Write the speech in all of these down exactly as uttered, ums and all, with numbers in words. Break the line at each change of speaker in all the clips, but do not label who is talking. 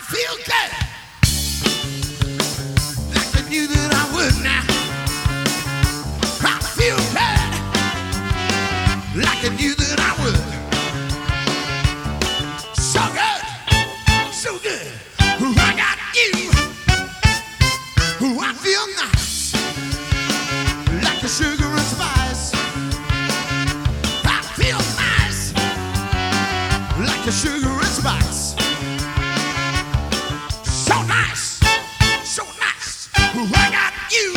feel good, like I knew that I would now. I feel good, like I knew that I would. So good, so good. Ooh, I got you. Ooh, I feel nice, like a sugar and spice. I feel nice, like a sugar and spice. So nice, so nice. Ooh, I got you.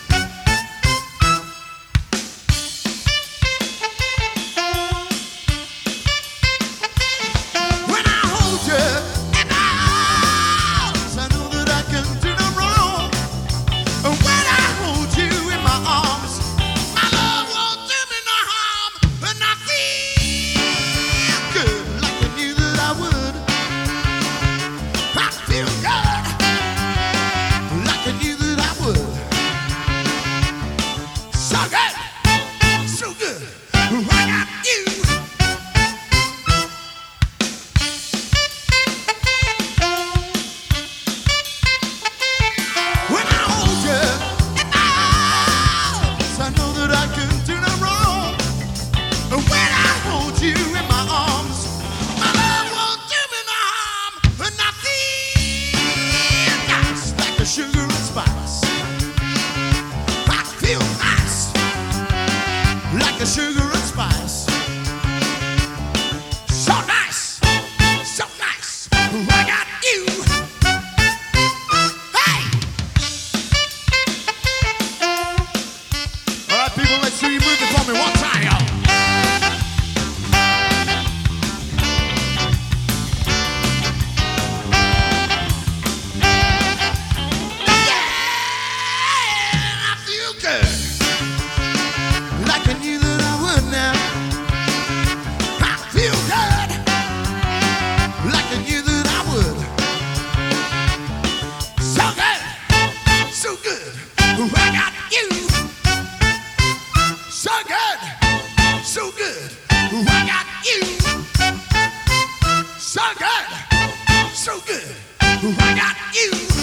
When I hold you in my arms, I know that I can do no wrong. And when I hold you in my arms, my love won't do me no harm. And I feel good, like I knew that I would. I feel good, like I knew that I would. So good, so good. Ooh, I got you. When I hold you in my arms, I know that I can do no wrong. And when I hold you in my arms, my love won't do me no harm. And I feel nice, like a sugar and spice. I feel nice, like a sugar and spice. So nice, so nice. Ooh, I got you. Hey! All right, people, let's see you move it for me one time, y'all. Yeah, I feel good, like I knew that I would now. I feel good, like I knew that I would. So good, so good. Ooh, I got you. So good, so good. Ooh, I got you. So good, so good. Ooh, I got you.